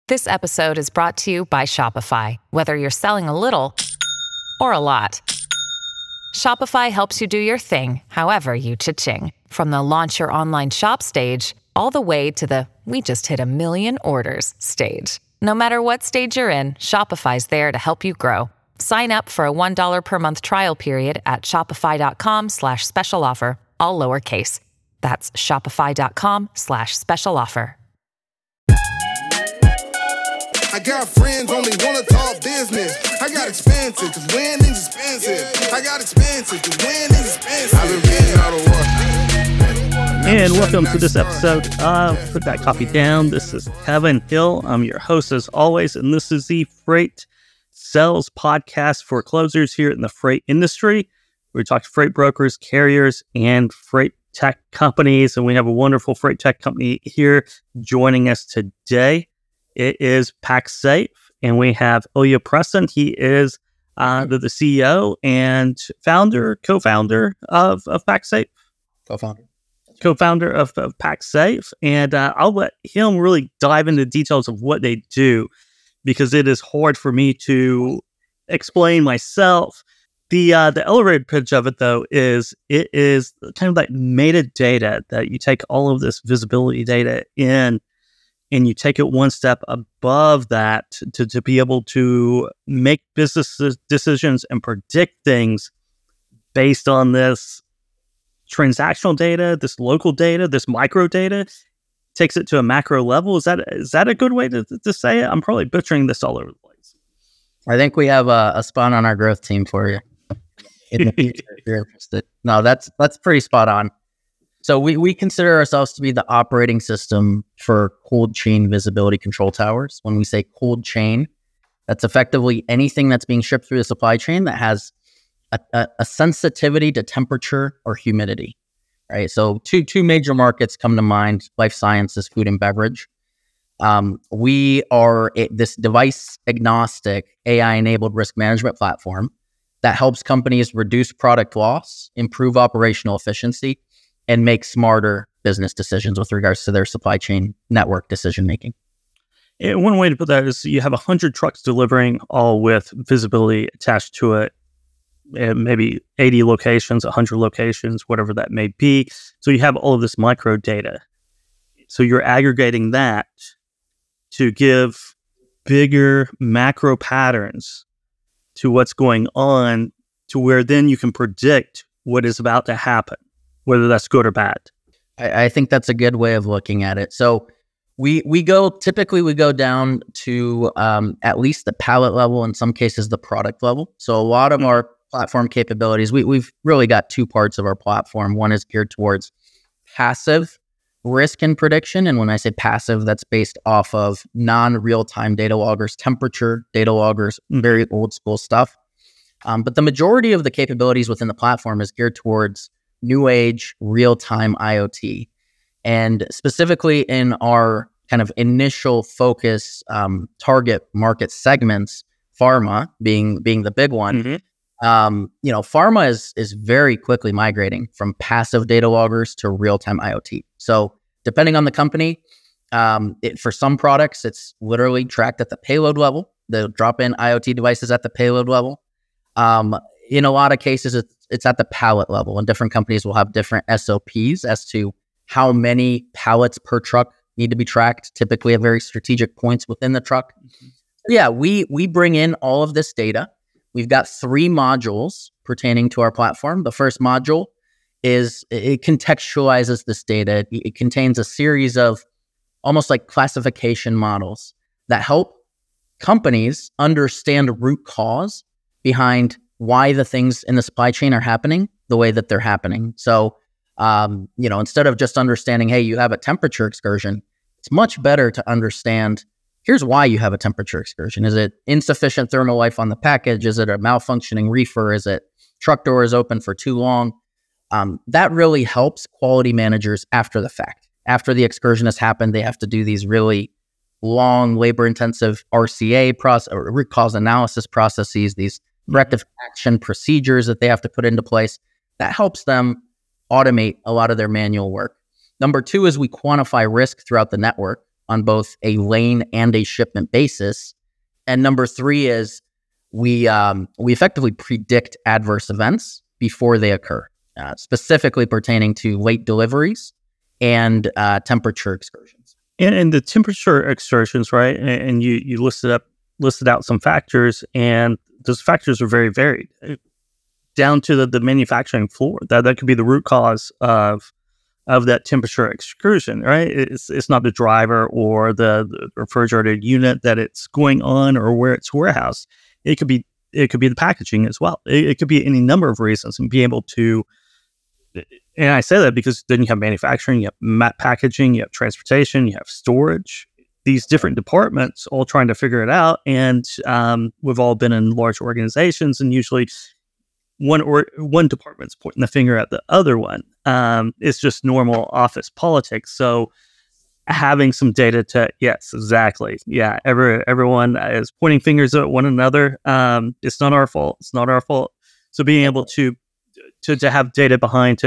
This episode is brought to you by Shopify. Whether you're selling a little or a lot, Shopify helps you do your thing, however you cha-ching. From the launch your online shop stage, all the way to the we just hit 1 million orders stage. No matter what stage you're in, Shopify's there to help you grow. Sign up for a $1 per month trial period at shopify.com/special offer, all lowercase. That's shopify.com/special offer. I got friends only wanna talk business. I got expensive, cause winning's expensive. I got expensive, cause winning's expensive. I've been getting out of work. And welcome to this episode of Put That Coffee Down. This is Kevin Hill. I'm your host as always, and this is the Freight Sales Podcast for closers here in the freight industry. We talk to freight brokers, carriers, and freight tech companies, and we have a wonderful freight tech company here joining us today. It is PacSafe, and we have Ilya Preston. He is the CEO and co-founder of PacSafe. Co-founder of PacSafe. And I'll let him really dive into the details of what they do, because it is hard for me to explain myself. The elevator pitch of it, though, is it is kind of like metadata that you take all of this visibility data in, and you take it one step above that to be able to make business decisions and predict things based on this transactional data, this local data, this micro data. Takes it to a macro level. Is that a good way to say it? I'm probably butchering this all over the place. I think we have a spot on our growth team for you in the future if you're interested. No, that's pretty spot on. So we consider ourselves to be the operating system for cold chain visibility control towers. When we say cold chain, that's effectively anything that's being shipped through the supply chain that has a sensitivity to temperature or humidity, right? So two major markets come to mind: life sciences, food and beverage. We are this device agnostic, AI-enabled risk management platform that helps companies reduce product loss, improve operational efficiency, and make smarter business decisions with regards to their supply chain network decision making. And one way to put that is you have 100 trucks delivering, all with visibility attached to it, and maybe 80 locations, 100 locations, whatever that may be. So you have all of this micro data. So you're aggregating that to give bigger macro patterns to what's going on, to where then you can predict what is about to happen, whether that's good or bad. I think that's a good way of looking at it. So we go down to at least the pallet level, in some cases the product level. So a lot of our platform capabilities, we've really got two parts of our platform. One is geared towards passive risk and prediction. And when I say passive, that's based off of non-real-time data loggers, temperature data loggers, very old school stuff. But the majority of the capabilities within the platform is geared towards new age, real-time IoT. And specifically in our kind of initial focus target market segments, pharma being the big one. Mm-hmm. Pharma is very quickly migrating from passive data loggers to real-time IoT. So depending on the company, for some products, it's literally tracked at the payload level. They'll drop in IoT devices at the payload level. In a lot of cases, it's at the pallet level, and different companies will have different SOPs as to how many pallets per truck need to be tracked, typically at very strategic points within the truck. Mm-hmm. Yeah, we bring in all of this data. We've got 3 modules pertaining to our platform. The first module is it contextualizes this data. It contains a series of almost like classification models that help companies understand root cause behind why the things in the supply chain are happening the way that they're happening. So, instead of just understanding, hey, you have a temperature excursion, it's much better to understand, here's why you have a temperature excursion. Is it insufficient thermal life on the package? Is it a malfunctioning reefer? Is it truck door is open for too long? That really helps quality managers after the fact. After the excursion has happened, they have to do these really long, labor-intensive RCA process or root cause analysis processes, these corrective action procedures that they have to put into place. That helps them automate a lot of their manual work. Number 2 is we quantify risk throughout the network. on both a lane and a shipment basis. And number 3 is we effectively predict adverse events before they occur, specifically pertaining to late deliveries and temperature excursions. And the temperature excursions, right? And you listed out some factors, and those factors are very varied, down to the manufacturing floor. That could be the root cause of that temperature excursion, right? It's not the driver or the refrigerated unit that it's going on or where it's warehoused. It could be the packaging as well. It could be any number of reasons, and be able to. And I say that because then you have manufacturing, you have packaging, you have transportation, you have storage. These different departments all trying to figure it out, and we've all been in large organizations, and usually one department's pointing the finger at the other one. It's just normal office politics. So having some data to, yes, exactly. Yeah. Everyone is pointing fingers at one another. It's not our fault. It's not our fault. So being able to have data behind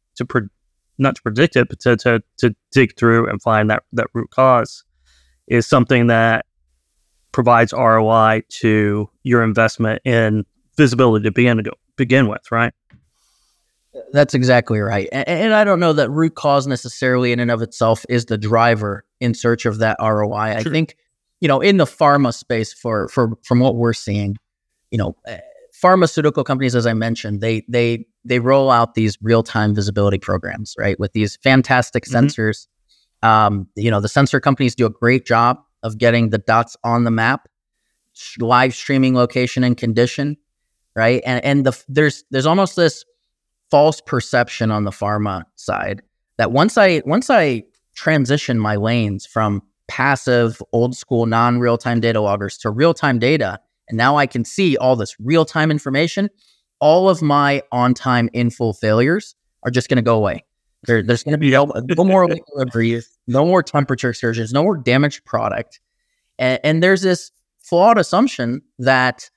not to predict it, but to dig through and find that root cause is something that provides ROI to your investment in visibility to begin with, right? That's exactly right. And I don't know that root cause necessarily in and of itself is the driver in search of that ROI. Sure. I think, in the pharma space from what we're seeing, pharmaceutical companies, as I mentioned, they roll out these real-time visibility programs, right? With these fantastic sensors. The sensor companies do a great job of getting the dots on the map, live streaming location and condition, right? And there's almost this false perception on the pharma side that once I transition my lanes from passive, old school, non-real-time data loggers to real-time data, and now I can see all this real-time information, all of my on-time in-full failures are just going to go away. There's going to be no more late deliveries, no more temperature excursions, no more damaged product. And there's this flawed assumption that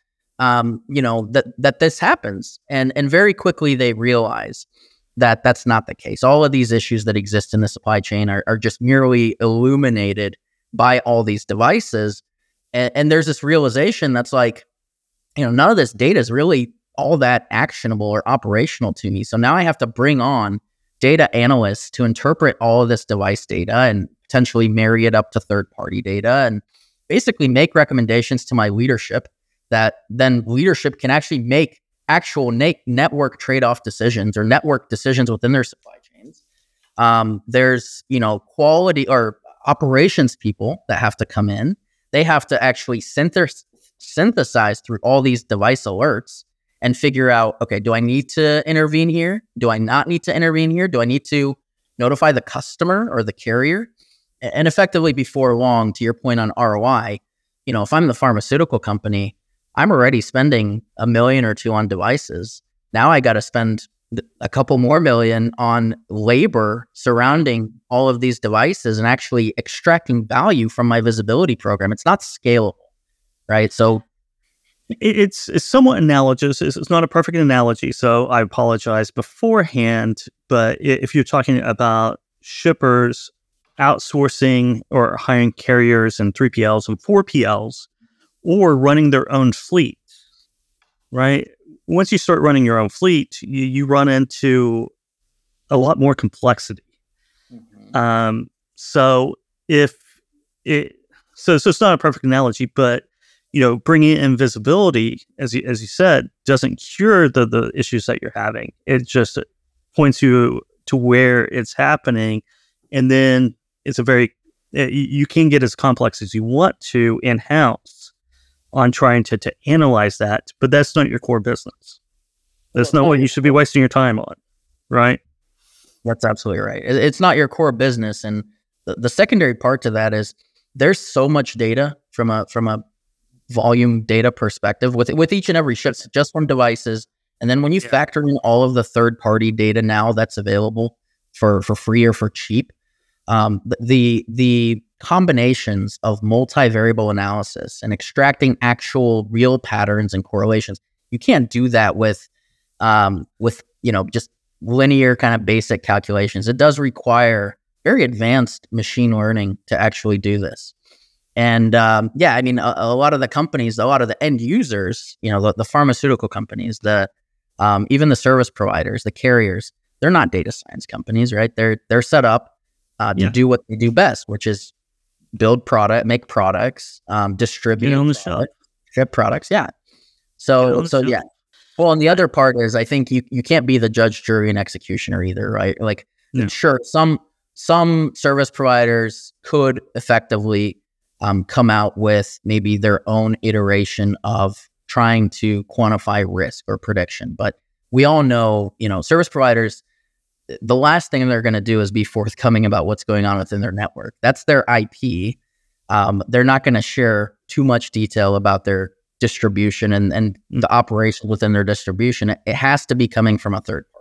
that this happens, and very quickly they realize that that's not the case. All of these issues that exist in the supply chain are just merely illuminated by all these devices, and there's this realization that's like, none of this data is really all that actionable or operational to me. So now I have to bring on data analysts to interpret all of this device data and potentially marry it up to third-party data and basically make recommendations to my leadership that then leadership can actually make actual network trade-off decisions or network decisions within their supply chains. There's, quality or operations people that have to come in. They have to actually synthesize through all these device alerts and figure out, okay, do I need to intervene here? Do I not need to intervene here? Do I need to notify the customer or the carrier? And effectively, before long, to your point on ROI, if I'm the pharmaceutical company, I'm already spending $1 million or $2 million on devices. Now I got to spend a couple more million on labor surrounding all of these devices and actually extracting value from my visibility program. It's not scalable, right? So it's somewhat analogous. It's not a perfect analogy, so I apologize beforehand. But if you're talking about shippers outsourcing or hiring carriers and 3PLs and 4PLs, or running their own fleet, right? Once you start running your own fleet, you run into a lot more complexity. Mm-hmm. So it's not a perfect analogy, but bringing in visibility, as you said, doesn't cure the issues that you're having. It just points you to where it's happening, and then you can get as complex as you want to in-house on trying to analyze that, but that's not your core business. That's not what you should be wasting your time on, right? That's absolutely right. It's not your core business, and the secondary part to that is there's so much data from a volume data perspective with each and every ship, just from devices, and then when you factor in all of the third-party data now that's available for free or for cheap, the combinations of multivariable analysis and extracting actual real patterns and correlations. You can't do that with just linear kind of basic calculations. It does require very advanced machine learning to actually do this. And I mean, a lot of the companies, a lot of the end users, the pharmaceutical companies, even the service providers, the carriers, they're not data science companies, right? They're set up to do what they do best, which is build product, make products, distribute on the shelf, ship products. Yeah. So yeah. Well, and the other part is, I think you can't be the judge, jury, and executioner either, right? Like, sure, some service providers could effectively come out with maybe their own iteration of trying to quantify risk or prediction. But we all know, service providers, the last thing they're going to do is be forthcoming about what's going on within their network. That's their IP. They're not going to share too much detail about their distribution and the operation within their distribution. It has to be coming from a third party.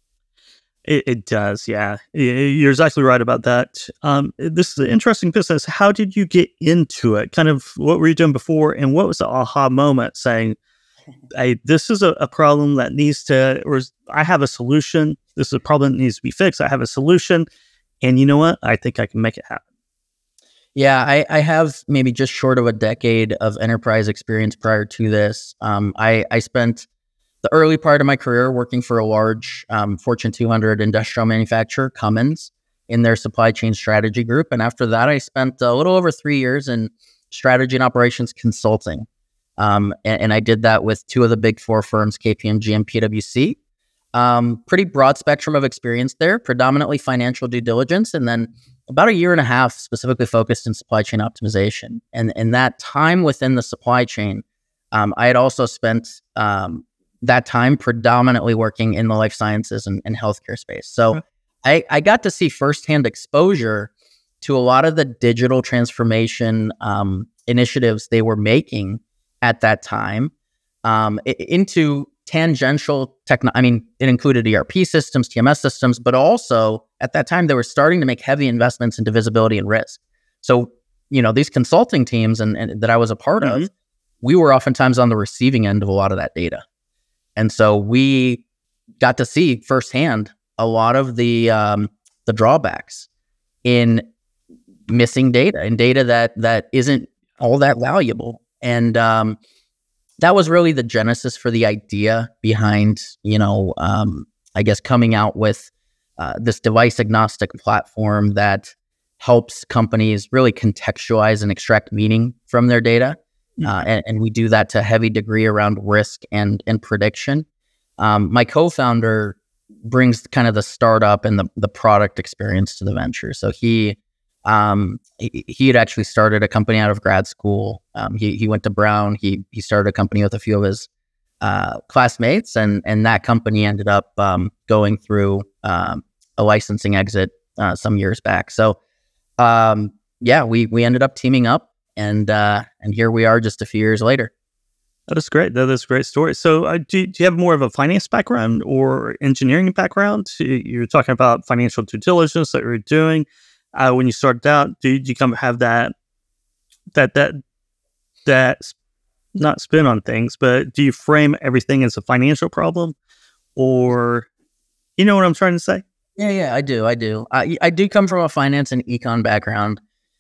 It does, yeah. You're exactly right about that. This is an interesting business. How did you get into it? Kind of what were you doing before, and what was the aha moment saying, hey, this is a problem that needs to, or I have a solution. This is a problem that needs to be fixed. I have a solution, and you know what? I think I can make it happen. Yeah, I have maybe just short of a decade of enterprise experience prior to this. I spent the early part of my career working for a large Fortune 200 industrial manufacturer, Cummins, in their supply chain strategy group. And after that, I spent a little over 3 years in strategy and operations consulting. And I did that with two of the big four firms, KPMG and PwC. Pretty broad spectrum of experience there, predominantly financial due diligence, and then about 1.5 years specifically focused in supply chain optimization. And that time within the supply chain, I had also spent that time predominantly working in the life sciences and healthcare space. So I got to see firsthand exposure to a lot of the digital transformation initiatives they were making at that time into tangential I mean, it included ERP systems, TMS systems, but also at that time, they were starting to make heavy investments into visibility and risk. So, these consulting teams and that I was a part of, we were oftentimes on the receiving end of a lot of that data. And so we got to see firsthand a lot of the drawbacks in missing data and data that isn't all that valuable. And that was really the genesis for the idea behind, I guess, coming out with this device agnostic platform that helps companies really contextualize and extract meaning from their data. And we do that to a heavy degree around risk and prediction. My co-founder brings kind of the startup and the product experience to the venture. So he had actually started a company out of grad school. He went to Brown. He started a company with a few of his classmates, and that company ended up going through a licensing exit some years back. So we ended up teaming up. And here we are just a few years later. That is great. That is a great story. So do you have more of a finance background or engineering background? You're talking about financial due diligence that you're doing. When you started out, did you come have that not spin on things, but do you frame everything as a financial problem? Or, you know what I'm trying to say? Yeah, I do. I do come from a finance and econ background.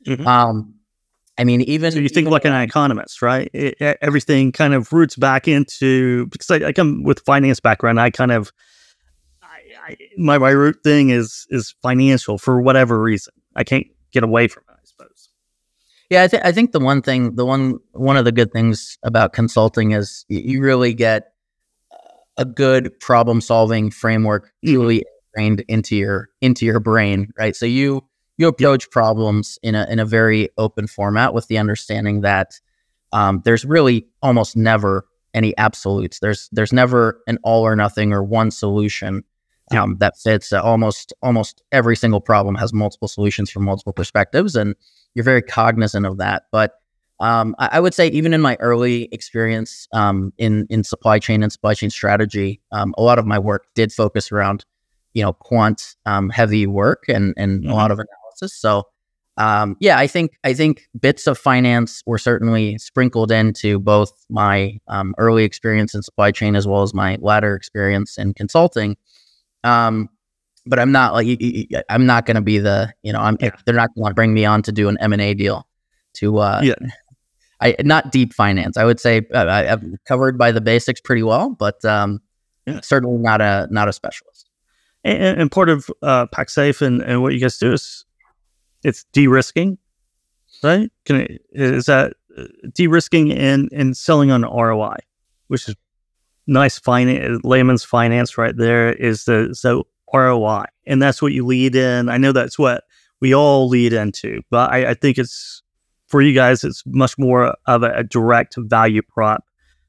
I mean, so you think like an economist, right? Everything kind of roots back into, because I come with finance background. I kind of, my root thing is financial for whatever reason. I can't get away from it, I suppose. Yeah, I think one of the good things about consulting is you really get a good problem solving framework really ingrained into your brain, right? So you approach problems in a very open format with the understanding that there's really almost never any absolutes. There's never an all or nothing or one solution that fits. Almost every single problem has multiple solutions from multiple perspectives, and you're very cognizant of that. But I would say even in my early experience in supply chain and supply chain strategy, a lot of my work did focus around quant heavy work and a lot of analysis. So, I think bits of finance were certainly sprinkled into both my early experience in supply chain as well as my latter experience in consulting. but I'm not like I'm not going to be the they're not going to bring me on to do an M&A deal to not deep finance. I would say I'm covered by the basics pretty well, but certainly not a specialist. And part of PacSafe and what you guys do is it's de-risking, right? Is that de-risking and selling on ROI, which is nice layman's finance right there, is the ROI. And that's what you lead in. I know that's what we all lead into, but I think it's, for you guys, it's much more of a direct value prop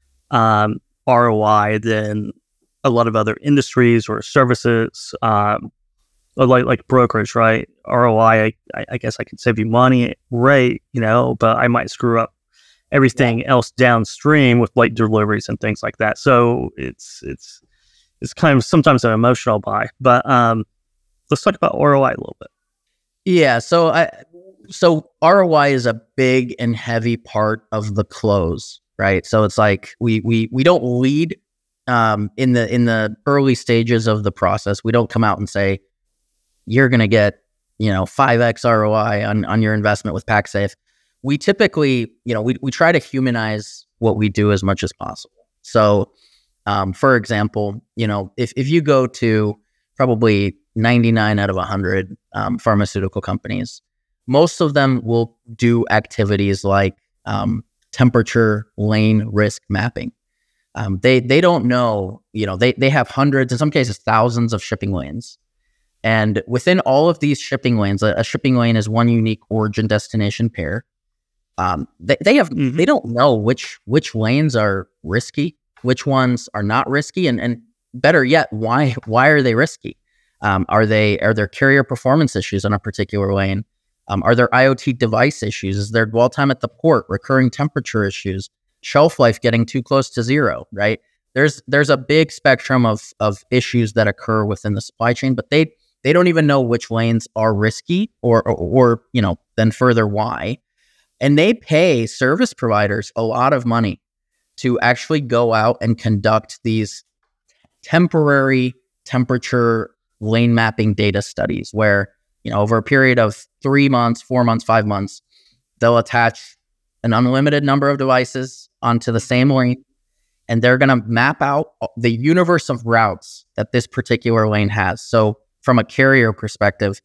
ROI than a lot of other industries or services, like brokerage, right? ROI, I guess I could save you money, right? But I might screw up everything else downstream with late deliveries and things like that. So it's kind of sometimes an emotional buy. But let's talk about ROI a little bit. Yeah. So ROI is a big and heavy part of the close, right? So it's like we don't lead in the early stages of the process. We don't come out and say you're going to get 5x ROI on your investment with PacSafe. We typically we try to humanize what we do as much as possible. So for example, if you go to probably 99 out of 100 pharmaceutical companies, most of them will do activities like temperature lane risk mapping. They don't know, they have hundreds, in some cases thousands of shipping lanes. And within all of these shipping lanes, a shipping lane is one unique origin destination pair. They don't know which lanes are risky, which ones are not risky, and better yet, why are they risky? Are there carrier performance issues on a particular lane? Are there IoT device issues? Is there dwell time at the port, recurring temperature issues, shelf life getting too close to zero, right? There's a big spectrum of issues that occur within the supply chain, but they don't even know which lanes are risky or then further why. And they pay service providers a lot of money to actually go out and conduct these temporary temperature lane mapping data studies where, over a period of 3 months, 4 months, 5 months, they'll attach an unlimited number of devices onto the same lane, and they're going to map out the universe of routes that this particular lane has. So from a carrier perspective,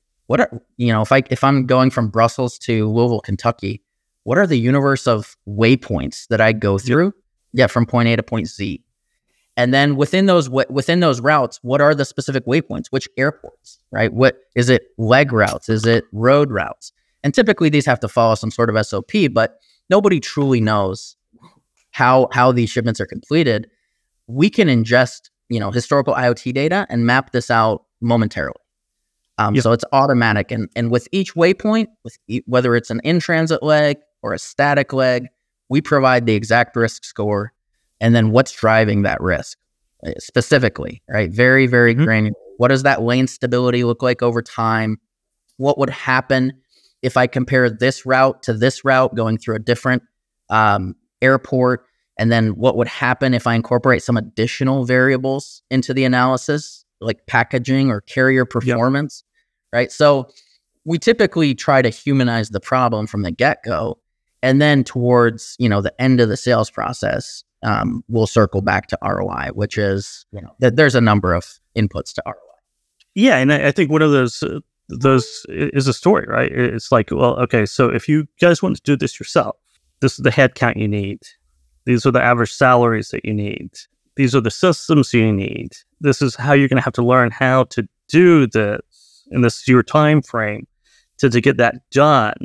if I'm going from Brussels to Louisville, Kentucky, what are the universe of waypoints that I go through? Yeah, from point A to point Z. And then within those routes, what are the specific waypoints? Which airports, right? What is it? Leg routes? Is it road routes? And typically these have to follow some sort of SOP, but nobody truly knows how these shipments are completed. We can ingest, historical IoT data and map this out momentarily. So it's automatic. And with each waypoint, whether it's an in-transit leg or a static leg, we provide the exact risk score and then what's driving that risk specifically, right? Very, very granular. What does that lane stability look like over time? What would happen if I compare this route to this route going through a different airport? And then what would happen if I incorporate some additional variables into the analysis, like packaging or carrier performance, right? So we typically try to humanize the problem from the get-go. And then towards, the end of the sales process, we'll circle back to ROI, which is, that there's a number of inputs to ROI. Yeah. And I think one of those is a story, right? It's like, well, okay, so if you guys want to do this yourself, this is the headcount you need. These are the average salaries that you need. These are the systems you need. This is how you're going to have to learn how to do this. And this is your time frame to get that done.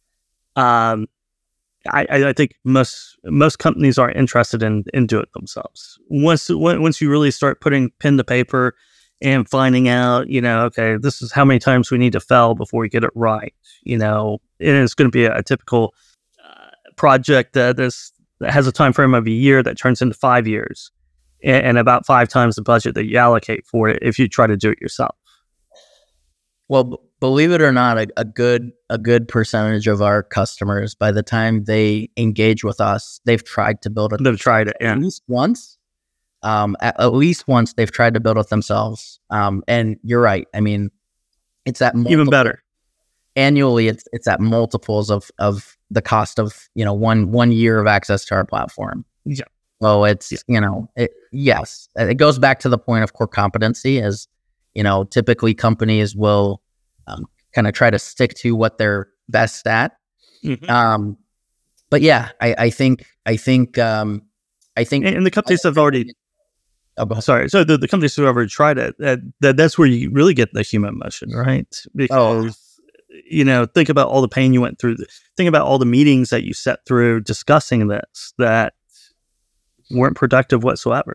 I think most companies aren't interested in doing it themselves. Once you really start putting pen to paper and finding out, okay, this is how many times we need to fail before we get it right. And it's going to be a typical project that has a time frame of a year that turns into 5 years, and about 5 times the budget that you allocate for it if you try to do it yourself. Well, believe it or not, a good percentage of our customers, by the time they engage with us, they've tried to build it. They've tried it, at least once. at least once they've tried to build it themselves. And you're right. I mean, it's at Even better. Annually, it's at multiples of the cost of, one year of access to our platform. Yeah. So it's, yes, it goes back to the point of core competency as, typically companies will kind of try to stick to what they're best at. Mm-hmm. But yeah, I think, and the companies have already. Sorry. So the companies who have already tried it, that's where you really get the human emotion, right? Because think about all the pain you went through. Think about all the meetings that you sat through discussing this that weren't productive whatsoever.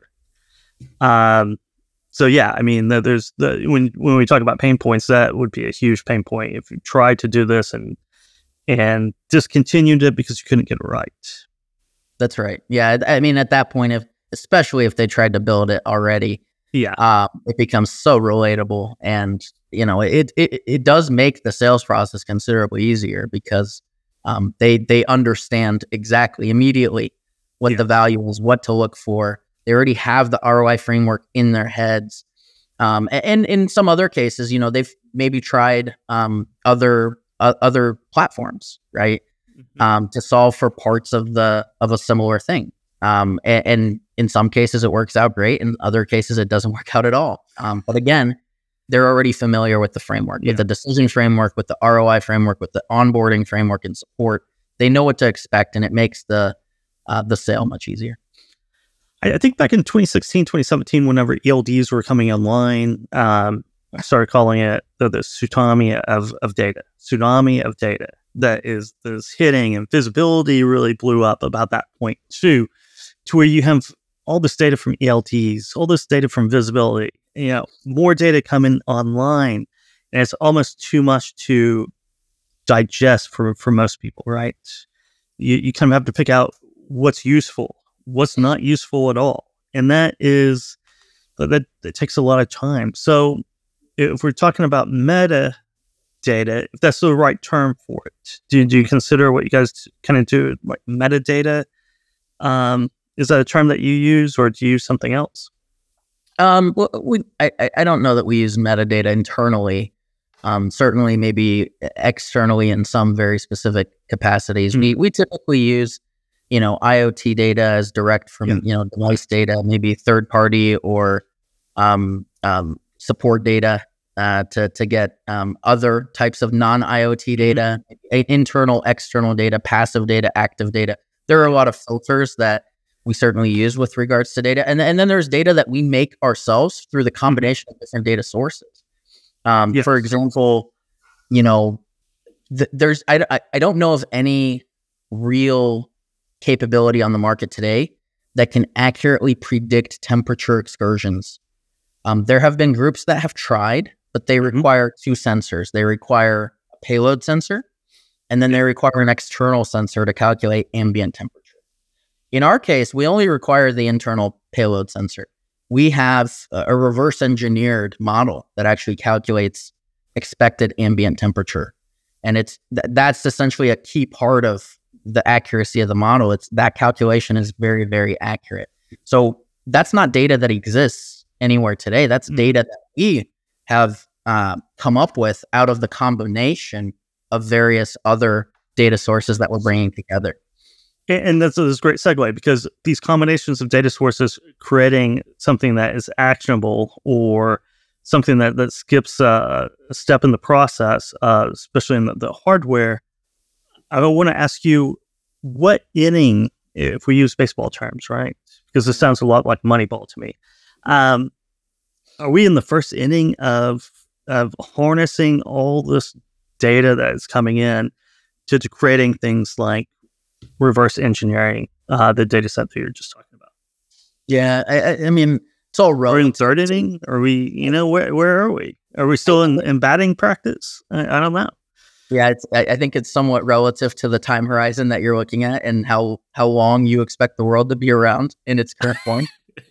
So yeah, I mean, there's when we talk about pain points, that would be a huge pain point if you tried to do this and discontinued it because you couldn't get it right. That's right. Yeah, I mean, at that point, especially if they tried to build it already, it becomes so relatable, and it does make the sales process considerably easier because they understand exactly immediately what the value is, what to look for. They already have the ROI framework in their heads, and in some other cases, they've maybe tried other platforms, right, to solve for parts of a similar thing. And in some cases it works out great. In other cases it doesn't work out at all. But again, they're already familiar with the framework, with the decision framework, with the ROI framework, with the onboarding framework and support. They know what to expect, and it makes the sale much easier. I think back in 2016, 2017, whenever ELDs were coming online, I started calling it the tsunami of data. Tsunami of data that is hitting, and visibility really blew up about that point too, to where you have all this data from ELTs, all this data from visibility, more data coming online, and it's almost too much to digest for most people, right? You kind of have to pick out what's useful, what's not useful at all, and that takes a lot of time. So if we're talking about metadata, if that's the right term for it, do you consider what you guys kind of do like metadata? Is that a term that you use, or do you use something else? Well, I don't know that we use metadata internally. Certainly, maybe externally in some very specific capacities. Mm-hmm. We typically use, IoT data as direct from device data, maybe third party or support data to get other types of non-IoT data, internal, external data, passive data, active data. There are a lot of filters that we certainly use with regards to data. And then there's data that we make ourselves through the combination of different data sources. For example, there's I don't know of any real capability on the market today that can accurately predict temperature excursions. There have been groups that have tried, but they require two sensors. They require a payload sensor, and then they require an external sensor to calculate ambient temperature. In our case, we only require the internal payload sensor. We have a reverse engineered model that actually calculates expected ambient temperature. And that's essentially a key part of the accuracy of the model. That calculation is very, very accurate. So that's not data that exists anywhere today. That's data that we have come up with out of the combination of various other data sources that we're bringing together. And that's a great segue, because these combinations of data sources creating something that is actionable, or something that skips a step in the process, especially in the hardware. I want to ask you, what inning, if we use baseball terms, right? Because this sounds a lot like Moneyball to me. Are we in the first inning of harnessing all this data that is coming in to creating things like reverse engineering the data set that you're just talking about? Yeah, I mean, it's all relative. We're in third inning? Are we, where are we? Are we still in batting practice? I don't know. Yeah, I think it's somewhat relative to the time horizon that you're looking at and how long you expect the world to be around in its current form.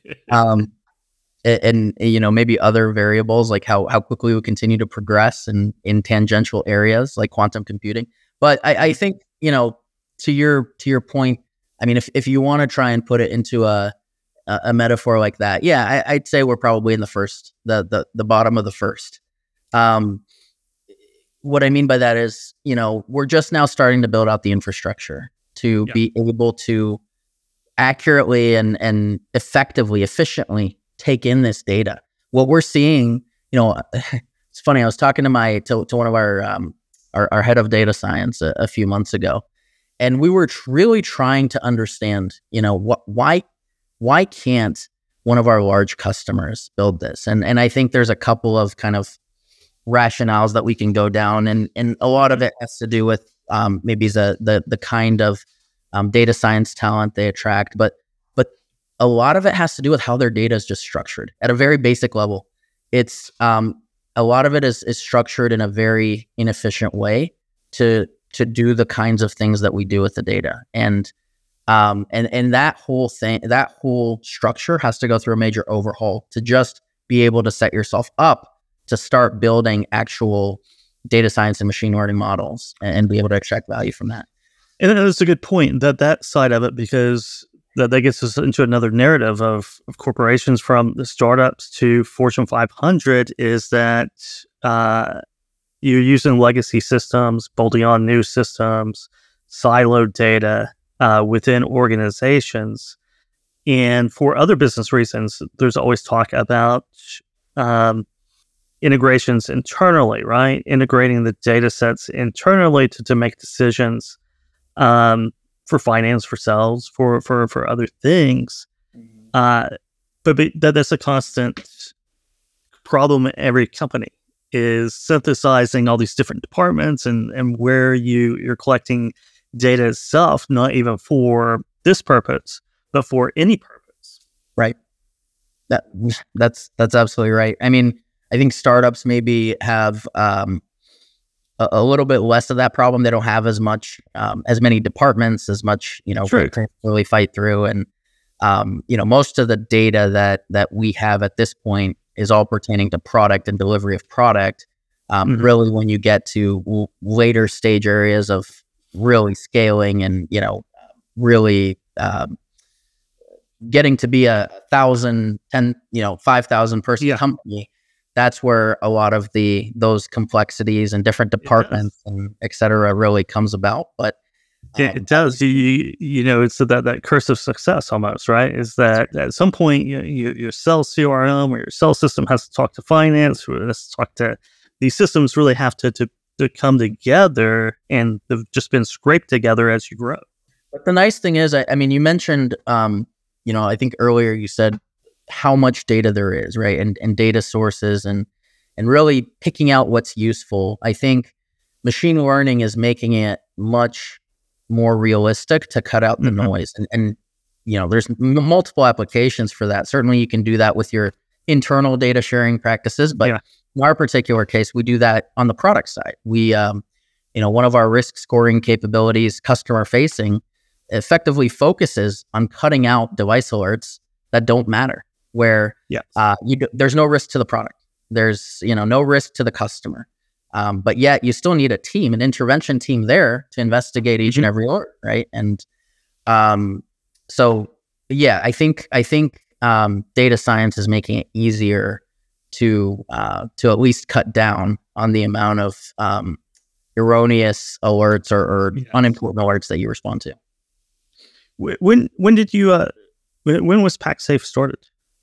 And maybe other variables like how quickly we continue to progress in tangential areas like quantum computing. But I think, to your point, I mean, if you want to try and put it into a a metaphor like that, yeah, I'd say we're probably in the first, the bottom of the first. What I mean by that is, we're just now starting to build out the infrastructure to be able to accurately and effectively, efficiently take in this data. What we're seeing, it's funny. I was talking to one of our head of data science a few months ago, and we were really trying to understand, why can't one of our large customers build this? And I think there's a couple of kind of rationales that we can go down, and a lot of it has to do with maybe the kind of data science talent they attract, but a lot of it has to do with how their data is just structured at a very basic level. It's a lot of it is structured in a very inefficient way to do the kinds of things that we do with the data, and that whole thing, that whole structure has to go through a major overhaul to just be able to set yourself up to start building actual data science and machine learning models and be able to extract value from that. And that's a good point, that side of it, because that gets us into another narrative of corporations from the startups to Fortune 500 is that you're using legacy systems, bolting on new systems, siloed data within organizations. And for other business reasons, there's always talk about integrations internally, right? Integrating the data sets internally to make decisions for finance, for sales, for other things. But that's a constant problem in every company, is synthesizing all these different departments and where you're collecting data itself, not even for this purpose, but for any purpose. Right. That's absolutely right. I mean, I think startups maybe have a little bit less of that problem. They don't have as much, as many departments, as much, to really fight through. And, most of the data that we have at this point is all pertaining to product and delivery of product. Really, when you get to later stage areas of really scaling and, really getting to be a 1,000, 10, 5,000 person company, that's where a lot of those complexities and different departments and et cetera really comes about. But it does. It's that curse of success almost, right? Is that at some point your sales CRM or your sales system has to talk to finance, or has to talk to these systems. Really have to come together, and they've just been scraped together as you grow. But the nice thing is, I mean, you mentioned, I think earlier you said how much data there is, right? And data sources and really picking out what's useful. I think machine learning is making it much more realistic to cut out the noise. And there's multiple applications for that. Certainly you can do that with your internal data sharing practices, but in our particular case, we do that on the product side. We, one of our risk scoring capabilities, customer facing, effectively focuses on cutting out device alerts that don't matter, where there's no risk to the product. There's, no risk to the customer. But yet you still need a team, an intervention team there to investigate each and every alert, right? And I think data science is making it easier to at least cut down on the amount of erroneous alerts or unimportant alerts that you respond to. When did you? When was PackSafe started?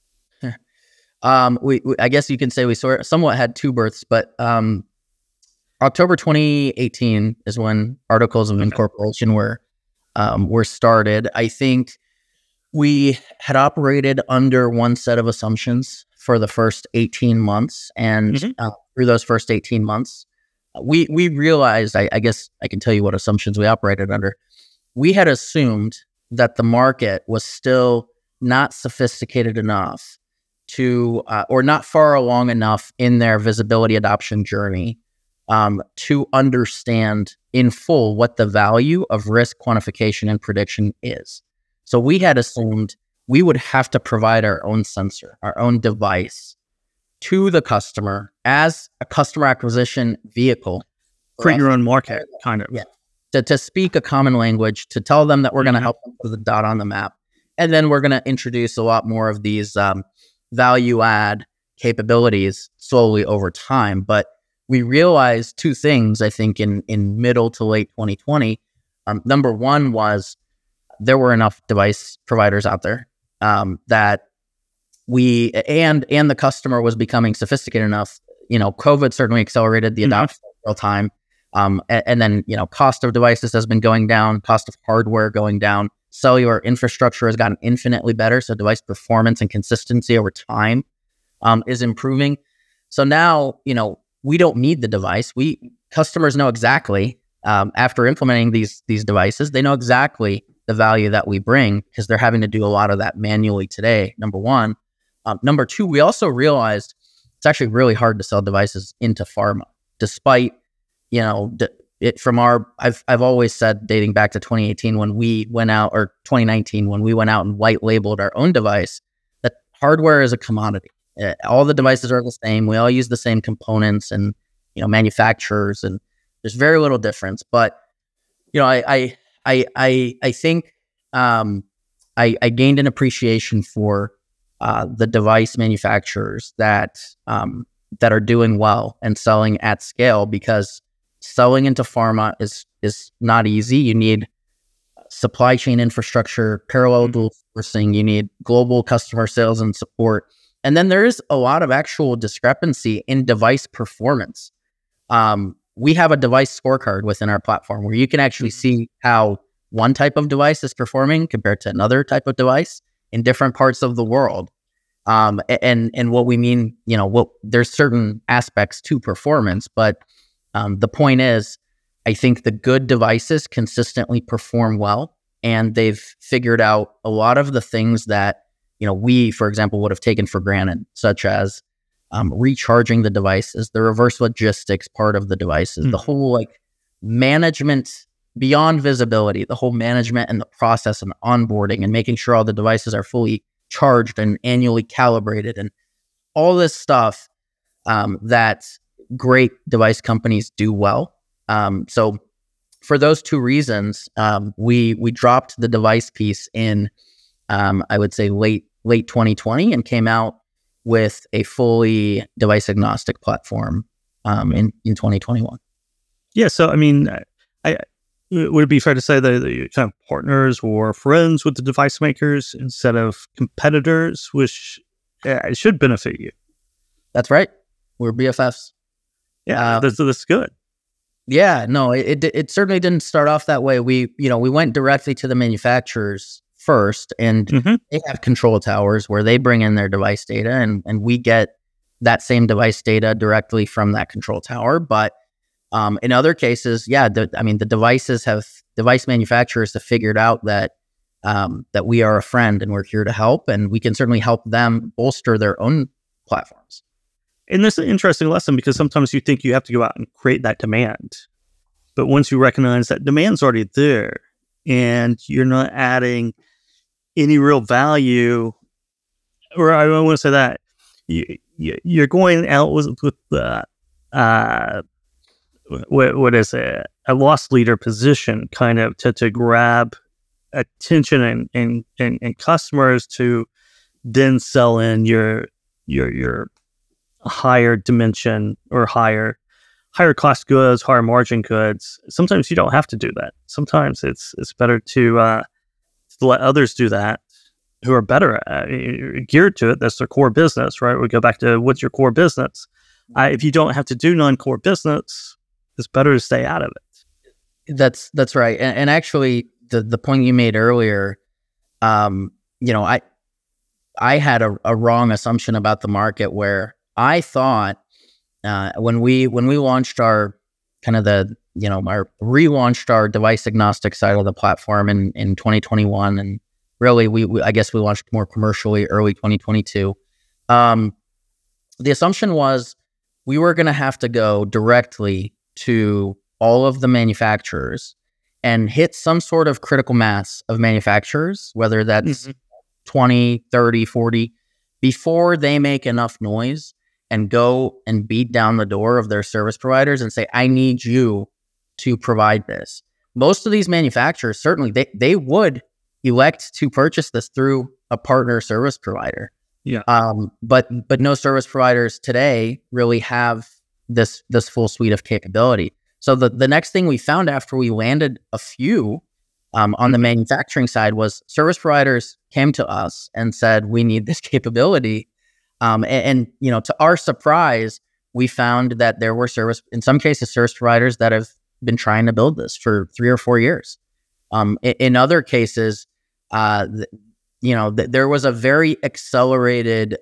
I guess you can say we somewhat had two births, but October 2018 is when articles of incorporation were started. I think we had operated under one set of assumptions for the first 18 months, and through those first 18 months, we realized. I guess I can tell you what assumptions we operated under. We had assumed that the market was still not sophisticated enough to, or not far along enough in their visibility adoption journey to understand in full what the value of risk quantification and prediction is. So we had assumed we would have to provide our own sensor, our own device to the customer as a customer acquisition vehicle. Create your own market, kind of. Yeah. To speak a common language, to tell them that we're going to help them put the dot on the map. And then we're going to introduce a lot more of these value add capabilities slowly over time. But we realized two things, I think, in middle to late 2020. Number one was there were enough device providers out there that we and the customer was becoming sophisticated enough. COVID certainly accelerated the adoption of real time. And then, cost of devices has been going down, cost of hardware going down, cellular infrastructure has gotten infinitely better. So device performance and consistency over time is improving. So now, we don't need the device. Customers know exactly, after implementing these devices, they know exactly the value that we bring because they're having to do a lot of that manually today, number one. Number two, we also realized it's actually really hard to sell devices into pharma, despite, I've always said, dating back to 2018 when we went out, or 2019 when we went out and white labeled our own device, that hardware is a commodity. All the devices are the same. We all use the same components and, manufacturers, and there's very little difference. But, I think I gained an appreciation for the device manufacturers that are doing well and selling at scale, because selling into pharma is not easy. You need supply chain infrastructure, parallel dual sourcing. You need global customer sales and support. And then there is a lot of actual discrepancy in device performance. We have a device scorecard within our platform where you can actually see how one type of device is performing compared to another type of device in different parts of the world. And what we mean, there's certain aspects to performance, but the point is, I think the good devices consistently perform well, and they've figured out a lot of the things that, we, for example, would have taken for granted, such as recharging the devices, the reverse logistics part of the devices, the whole management beyond visibility, the whole management and the process and onboarding and making sure all the devices are fully charged and annually calibrated and all this stuff that great device companies do well. So for those two reasons, we dropped the device piece in, I would say late 2020, and came out with a fully device agnostic platform in 2021. Yeah. So, would it be fair to say that you're kind of partners or friends with the device makers instead of competitors, which it should benefit you? That's right. We're BFFs. Yeah, that's good. Yeah, no, it certainly didn't start off that way. We went directly to the manufacturers first, and they have control towers where they bring in their device data, and we get that same device data directly from that control tower. But in other cases, the device manufacturers have figured out that we are a friend and we're here to help, and we can certainly help them bolster their own platforms. And this is an interesting lesson, because sometimes you think you have to go out and create that demand. But once you recognize that demand's already there and you're not adding any real value, or I don't want to say that, you're going out with the, what is it, a loss leader position, kind of to grab attention and customers to then sell in your higher dimension or higher cost goods, higher margin goods. Sometimes you don't have to do that. Sometimes it's better to let others do that who are better geared to it. That's their core business, right? We go back to, what's your core business? If you don't have to do non-core business, it's better to stay out of it. That's right. And actually, the point you made earlier, I had a wrong assumption about the market, where I thought when we launched our relaunched our device agnostic side of the platform in 2021, and really I guess we launched more commercially early 2022. The assumption was we were going to have to go directly to all of the manufacturers and hit some sort of critical mass of manufacturers, whether that's 20, 30, 40, before they make enough noise and go and beat down the door of their service providers and say, I need you to provide this. Most of these manufacturers, certainly they would elect to purchase this through a partner service provider. Yeah. But no service providers today really have this full suite of capability. So the next thing we found after we landed a few on the manufacturing side was service providers came to us and said, we need this capability. And to our surprise, we found that there were in some cases, service providers that have been trying to build this for 3 or 4 years. In other cases, there was a very accelerated,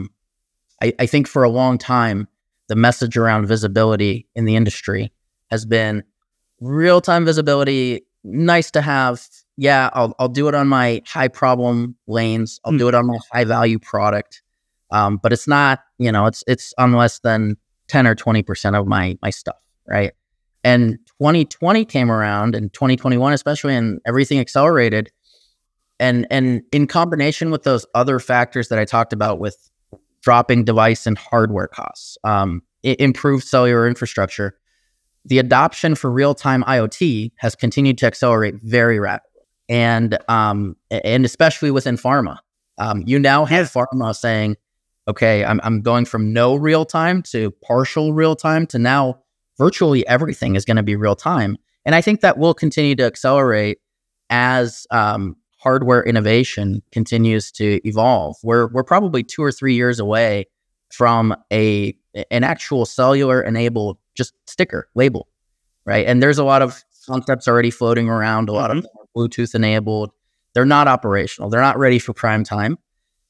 I think for a long time, the message around visibility in the industry has been real-time visibility, nice to have. Yeah, I'll do it on my high problem lanes. I'll do it on my high value product. But it's not, it's on less than 10 or 20% of my stuff, right? And 2020 came around, and 2021 especially, and everything accelerated. And in combination with those other factors that I talked about with dropping device and hardware costs, improved cellular infrastructure, the adoption for real-time IoT has continued to accelerate very rapidly. And especially within pharma. You now have pharma saying, okay, I'm going from no real time to partial real time to now virtually everything is going to be real time. And I think that will continue to accelerate as hardware innovation continues to evolve. We're probably 2 or 3 years away from an actual cellular enabled just sticker label, right? And there's a lot of concepts already floating around, a lot of Bluetooth enabled. They're not operational. They're not ready for prime time.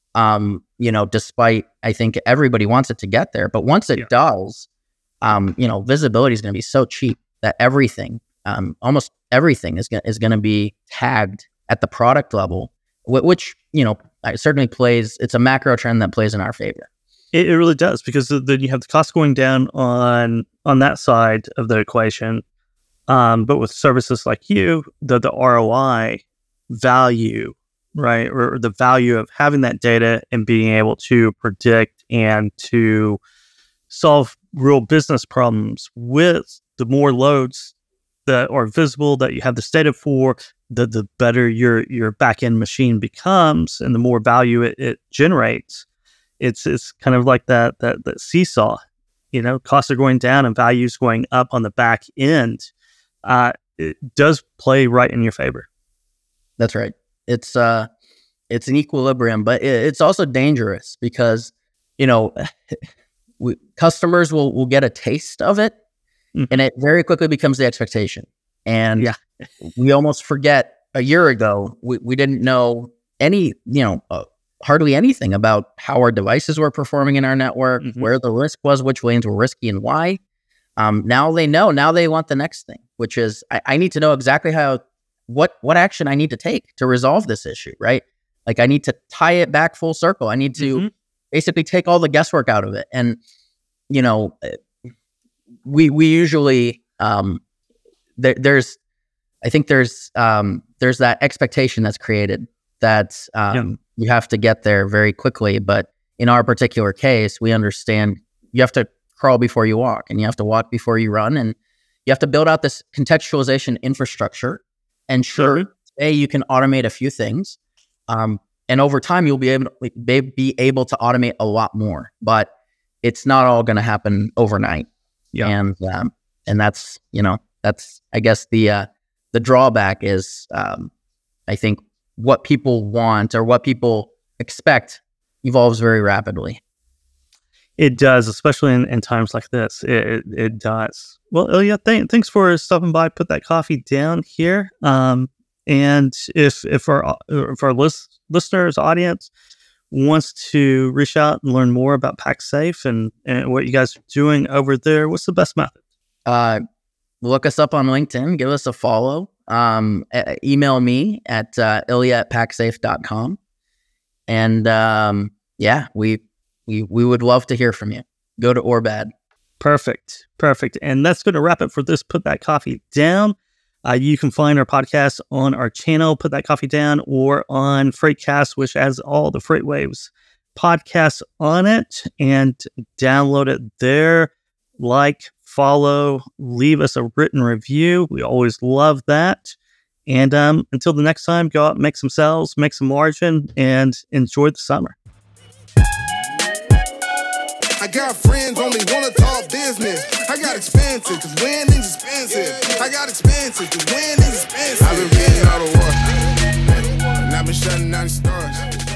Despite I think everybody wants it to get there, but once it does, visibility is going to be so cheap that everything, almost everything is going to be tagged at the product level, which, certainly plays, it's a macro trend that plays in our favor. It really does, because then you have the cost going down on that side of the equation. But with services like you, the ROI value, right, or the value of having that data and being able to predict and to solve real business problems with the more loads that are visible that you have this data for, the better your back-end machine becomes and the more value it generates. It's kind of like that seesaw, costs are going down and values going up on the back end. It does play right in your favor. That's right. It's an equilibrium, but it's also dangerous because, customers will get a taste of it, and it very quickly becomes the expectation. And we almost forget a year ago, we didn't know hardly anything about how our devices were performing in our network, where the risk was, which lanes were risky and why. Now they know. Now they want the next thing, which is I need to know exactly what action I need to take to resolve this issue, right? Like I need to tie it back full circle. I need to basically take all the guesswork out of it. And, we usually, there's that expectation that's created that you have to get there very quickly. But in our particular case, we understand you have to crawl before you walk, and you have to walk before you run, and you have to build out this contextualization infrastructure. And today you can automate a few things, and over time you'll be able to automate a lot more. But it's not all going to happen overnight. And that's I guess the drawback is I think what people want or what people expect evolves very rapidly. It does, especially in times like this. It does. Well, Ilya, thanks for stopping by. Put that coffee down here. And if our listeners, audience wants to reach out and learn more about PacSafe and what you guys are doing over there, what's the best method? Look us up on LinkedIn. Give us a follow. Email me at ilya@pacsafe.com. And we would love to hear from you. Good or bad. Perfect. And that's going to wrap it for this Put That Coffee Down. You can find our podcast on our channel, Put That Coffee Down, or on Freightcast, which has all the FreightWaves podcasts on it, and download it there. Like, follow, leave us a written review. We always love that. And until the next time, go out and make some sales, make some margin, and enjoy the summer. I got friends only wanna talk business. I got expensive, cause winning's expensive. I got expensive, cause winning's expensive. I've been reading all the war, and I've been shutting down the stars.